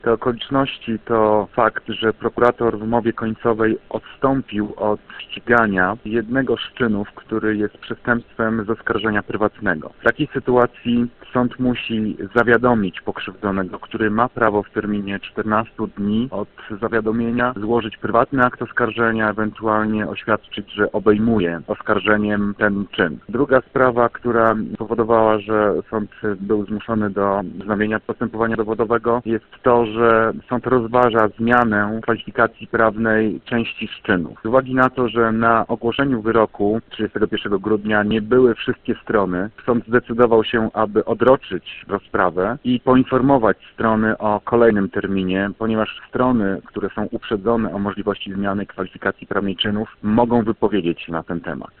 Te okoliczności to fakt, że prokurator w umowie końcowej odstąpił od ścigania jednego z czynów, który jest przestępstwem z oskarżenia prywatnego. W takiej sytuacji sąd musi zawiadomić pokrzywdzonego, który ma prawo w terminie 14 dni od zawiadomienia złożyć prywatny akt oskarżenia, ewentualnie oświadczyć, że obejmuje oskarżeniem ten czyn. Druga sprawa, która powodowała, że sąd był zmuszony do wznowienia postępowania dowodowego, jest to, że sąd rozważa zmianę kwalifikacji prawnej części z czynów. Z uwagi na to, że na ogłoszeniu wyroku 31 grudnia nie były wszystkie strony, sąd zdecydował się, aby odroczyć rozprawę i poinformować strony o kolejnym terminie, ponieważ strony, które są uprzedzone o możliwości zmiany kwalifikacji prawnej czynów, mogą wypowiedzieć się na ten temat.